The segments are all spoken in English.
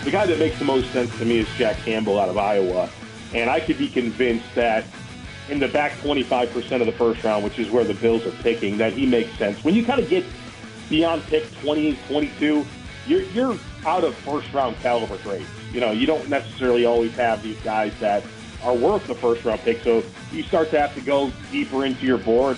The guy that makes the most sense to me is Jack Campbell out of Iowa. And I could be convinced that in the back 25% of the first round, which is where the Bills are picking, that he makes sense. When you kind of get beyond pick 20, 22, you're out of first-round caliber grades. You know, you don't necessarily always have these guys that are worth the first-round pick, so you start to have to go deeper into your board.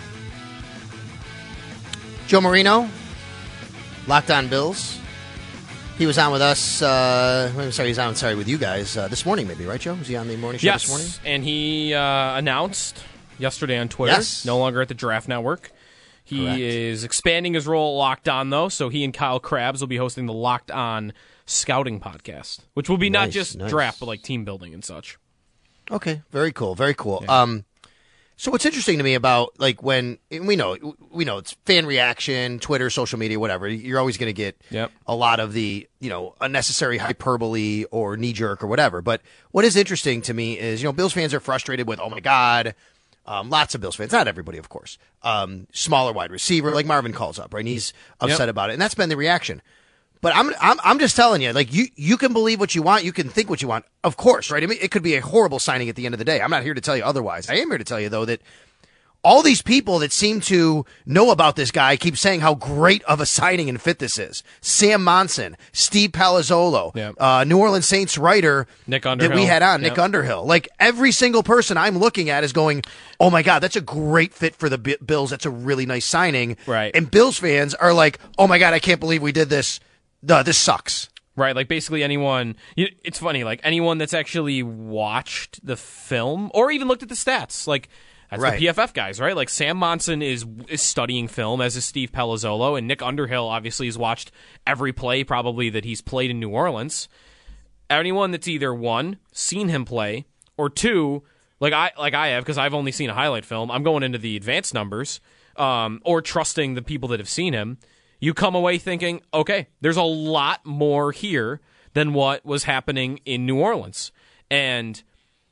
Joe Marino, Locked On Bills. He was on with us. With you guys this morning, maybe, right, Joe? Was he on the morning show this morning? Yes, and he announced yesterday on Twitter, no longer at the Draft Network. He Correct. is expanding his role at Locked On, though, so he and Kyle Krabs will be hosting the Locked On Scouting Podcast, which will be not just draft, but like team building and such. Okay, very cool, very cool. Yeah. So what's interesting to me about, like, when we know it's fan reaction, Twitter, social media, whatever, you're always going to get a lot of the, unnecessary hyperbole or knee jerk or whatever. But what is interesting to me is, Bills fans are frustrated with, oh my God, lots of Bills fans, not everybody, of course, smaller wide receiver, like Marvin calls up, right? And he's upset about it. And that's been the reaction. But I'm just telling you, like, you can believe what you want, you can think what you want, of course, right? I mean, it could be a horrible signing at the end of the day. I'm not here to tell you otherwise. I am here to tell you, though, that all these people that seem to know about this guy keep saying how great of a signing and fit this is. Sam Monson, Steve Palazzolo, New Orleans Saints writer Nick Underhill. that we had on, Nick Underhill. Like, every single person I'm looking at is going, oh my God, that's a great fit for the Bills. That's a really nice signing. Right. And Bills fans are like, oh my God, I can't believe we did this. This sucks. Right, like basically anyone, it's funny, like anyone that's actually watched the film or even looked at the stats, like that's the PFF guys, right? Like Sam Monson is studying film, as is Steve Palazzolo, and Nick Underhill obviously has watched every play probably that he's played in New Orleans. Anyone that's either one, seen him play, or two, like I have, because I've only seen a highlight film, I'm going into the advanced numbers, or trusting the people that have seen him. You come away thinking, okay, there's a lot more here than what was happening in New Orleans. And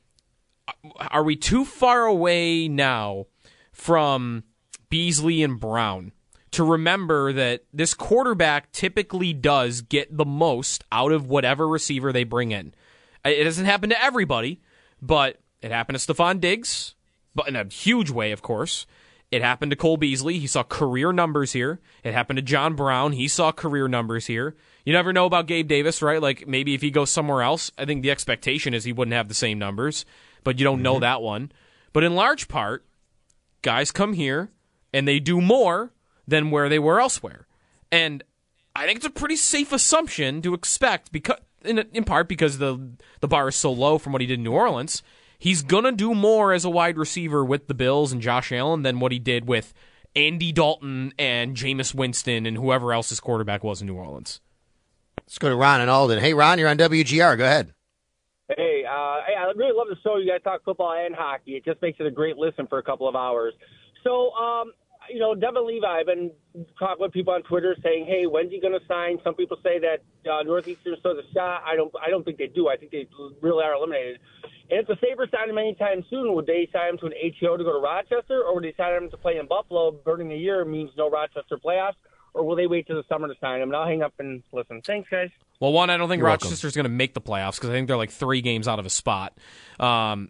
are we too far away now from Beasley and Brown to remember that this quarterback typically does get the most out of whatever receiver they bring in? It doesn't happen to everybody, but it happened to Stephon Diggs, but in a huge way, of course. It happened to Cole Beasley. He saw career numbers here. It happened to John Brown. He saw career numbers here. You never know about Gabe Davis, right? Like, maybe if he goes somewhere else, I think the expectation is he wouldn't have the same numbers, but you don't know that one. But in large part, guys come here, and they do more than where they were elsewhere. And I think it's a pretty safe assumption to expect, because in part because the bar is so low from what he did in New Orleans. He's going to do more as a wide receiver with the Bills and Josh Allen than what he did with Andy Dalton and Jameis Winston and whoever else his quarterback was in New Orleans. Let's go to Ron in Alden. Hey, Ron, you're on WGR. Go ahead. Hey, I really love the show. You guys talk football and hockey. It just makes it a great listen for a couple of hours. So, Devin Levi, I've been talking with people on Twitter saying, hey, when's he going to sign? Some people say that Northeastern still has a shot. I don't think they do. I think they really are eliminated. And if the Sabres sign him anytime soon, would they sign him to an ATO to go to Rochester, or would they sign him to play in Buffalo? Burning a year means no Rochester playoffs, or will they wait till the summer to sign him? And I'll hang up and listen. Thanks, guys. Well, one, I don't think Rochester's going to make the playoffs because I think they're like 3 games out of a spot. And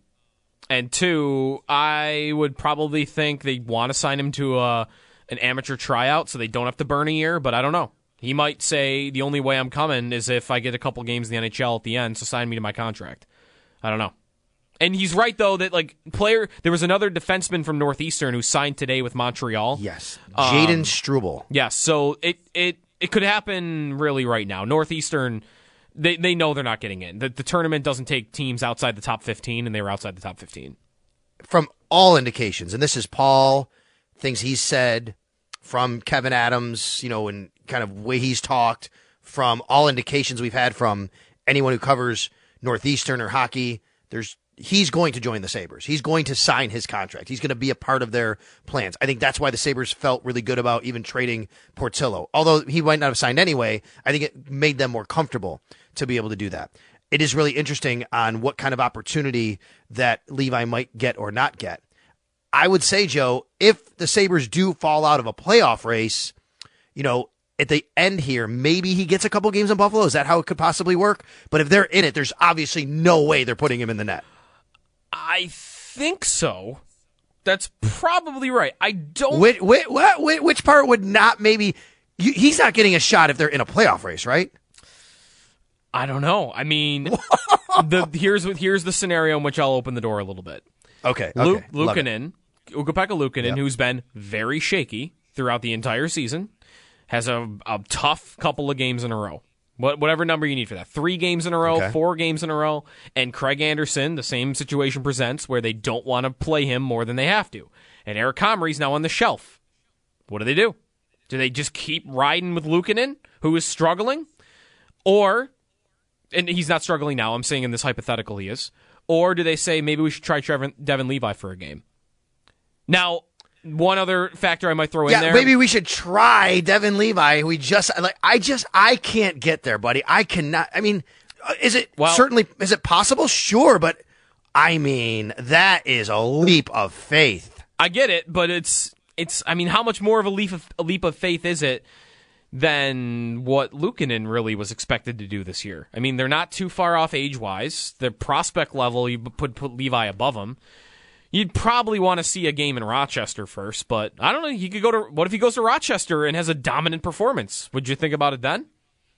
two, I would probably think they want to sign him to an amateur tryout so they don't have to burn a year, but I don't know. He might say the only way I'm coming is if I get a couple games in the NHL at the end, so sign me to my contract. I don't know. And he's right, though, that there was another defenseman from Northeastern who signed today with Montreal. Yes, Jaden Struble. Yes, so it could happen really right now. Northeastern, they know they're not getting in. The tournament doesn't take teams outside the top 15, and they were outside the top 15. From all indications, and this is Paul, things he's said, from Kevin Adams, and kind of way he's talked, from all indications we've had from anyone who covers Northeastern or hockey, he's going to join the Sabres. He's going to sign his contract. He's going to be a part of their plans. I think that's why the Sabres felt really good about even trading Portillo. Although he might not have signed anyway, I think it made them more comfortable to be able to do that. It is really interesting on what kind of opportunity that Levi might get or not get. I would say, Joe, if the Sabres do fall out of a playoff race, at the end here, maybe he gets a couple games in Buffalo. Is that how it could possibly work? But if they're in it, there's obviously no way they're putting him in the net. I think so. That's probably right. I don't. Which part would not maybe? He's not getting a shot if they're in a playoff race, right? I don't know. I mean, here's the scenario in which I'll open the door a little bit. Okay. Luukkonen, Ukko-Pekka Luukkonen, who's been very shaky throughout the entire season, has a tough couple of games in a row. Whatever number you need for that. 3 games in a row, 4 games in a row. And Craig Anderson, the same situation presents where they don't want to play him more than they have to. And Eric Comrie's now on the shelf. What do? Do they just keep riding with Luukkonen, who is struggling? Or, and he's not struggling now, I'm saying in this hypothetical he is. Or do they say maybe we should try Devin Levi for a game? Now, one other factor I might throw in there. Maybe we should try Devin Levi. I can't get there, buddy. I cannot. I mean, is it possible? Sure, but I mean, that is a leap of faith. I get it, but it's. I mean, how much more of a leap of faith is it than what Luukkonen really was expected to do this year? I mean, they're not too far off age-wise. The prospect level, you put Levi above him. You'd probably want to see a game in Rochester first, but I don't know. He could go to. What if he goes to Rochester and has a dominant performance? Would you think about it then?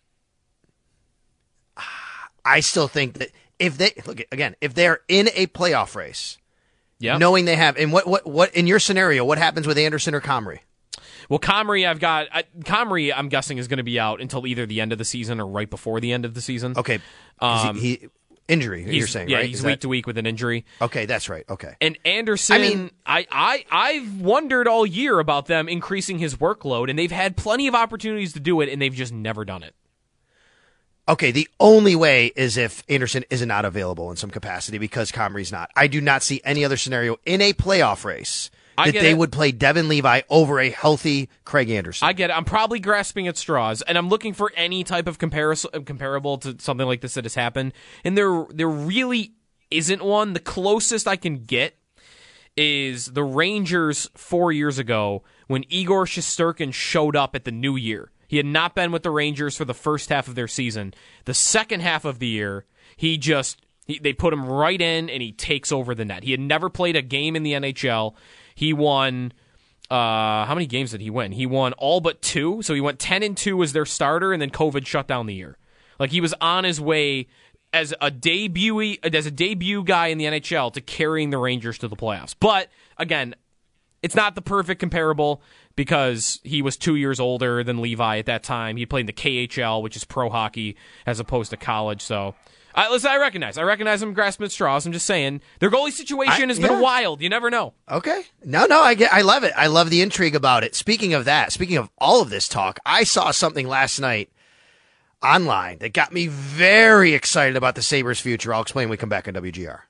I still think that if they're in a playoff race, knowing they have, and what in your scenario, what happens with Anderson or Comrie? Well, Comrie, I'm guessing is going to be out until either the end of the season or right before the end of the season. Okay, injury, you're saying, right? He's week to week with an injury. Okay, that's right. Okay. And Anderson, I've wondered all year about them increasing his workload, and they've had plenty of opportunities to do it, and they've just never done it. Okay, the only way is if Anderson is not available in some capacity because Comrie's not. I do not see any other scenario in a playoff race that they would play Devin Levi over a healthy Craig Anderson. I get it. I'm probably grasping at straws, and I'm looking for any type of comparable to something like this that has happened, and there really isn't one. The closest I can get is the Rangers 4 years ago when Igor Shesterkin showed up at the new year. He had not been with the Rangers for the first half of their season. The second half of the year, they put him right in, and he takes over the net. He had never played a game in the NHL. He won, how many games did he win? He won all but 2, so he went 10-2 as their starter, and then COVID shut down the year. Like, he was on his way as a debut guy in the NHL to carrying the Rangers to the playoffs. But, again, it's not the perfect comparable because he was 2 years older than Levi at that time. He played in the KHL, which is pro hockey, as opposed to college, so... Listen, I recognize I'm grasping at straws. I'm just saying their goalie situation has been wild. You never know. Okay. No, I love it. I love the intrigue about it. Speaking of all of this talk, I saw something last night online that got me very excited about the Sabres' future. I'll explain when we come back on WGR.